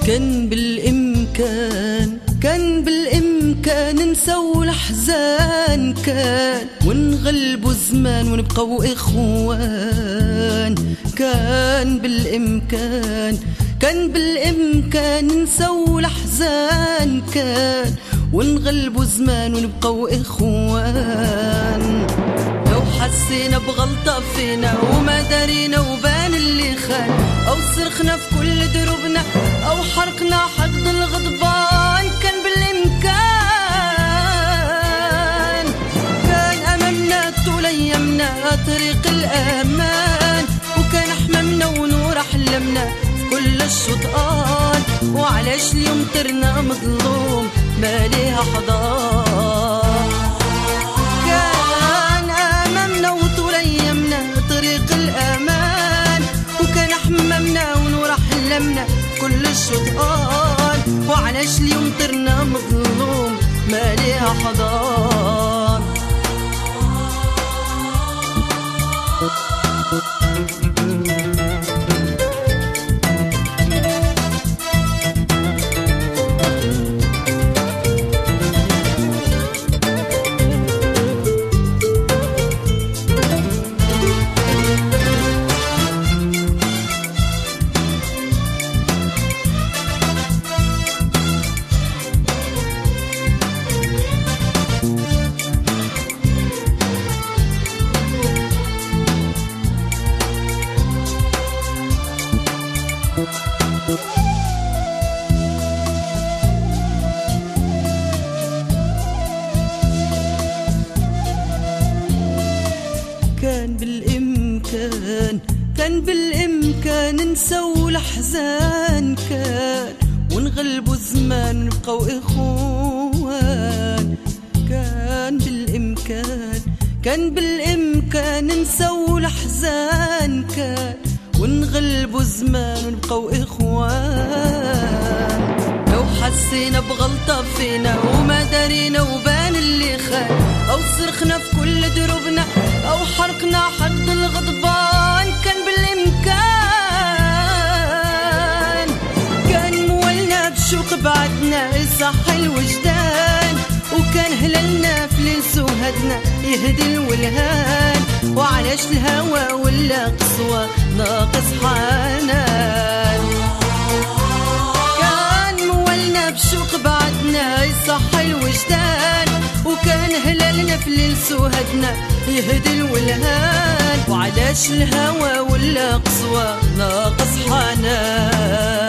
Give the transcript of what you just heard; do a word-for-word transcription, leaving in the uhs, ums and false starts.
كان بالإمكان كان بالإمكان نسوا الأحزان، كان ونغلبوا الزمان ونبقوا إخوان. كان بالإمكان كان بالإمكان نسوا الأحزان، كان ونغلبوا الزمان ونبقوا إخوان. لو حسينا بغلطة فينا وما دارينا وبان اللي خان، أو صرخنا في كل دروبنا أو حرقنا حقد الغضبان، كان بالإمكان كان أمامنا طول أيامنا طريق الأمان، وكان أحمامنا ونور أحلامنا كل الشطآن. وعلاش اليوم ترنا مظلوم ما ليها حضان؟ كان أمامنا وطول أيامنا طريق الأمان، وكان أحمامنا ونور أحلامنا كل الشطآن. وعلاش اليوم ترنا مظلوم ما ليها حضان؟ كان بالإمكان كان بالإمكان نسوا الأحزان، كان ونغلبوا الزمان ونبقوا إخوان. كان بالإمكان كان بالإمكان نسوا الأحزان، كان ونغلبوا الزمان ونبقوا إخوان. لو حسينا بغلطة فينا وما دارينا وبان اللي خان، أو صرخنا في كل دروبنا أو حرقنا حقد الغضبان، كان بالإمكان كان مولنا بشوق بعدنا يصحي الوجدان، وكان هلالنا في ليل سوهدنا يهدي الولهان. وعلاش الهوى ولا قسوة ناقص حنان؟ كان مولنا بشوق بعدنا يصحي الوجدان، وكان هلالنا في ليل سوهدنا يهدي الولهان. وعلاش الهوى ولا قسوة ناقص حنان؟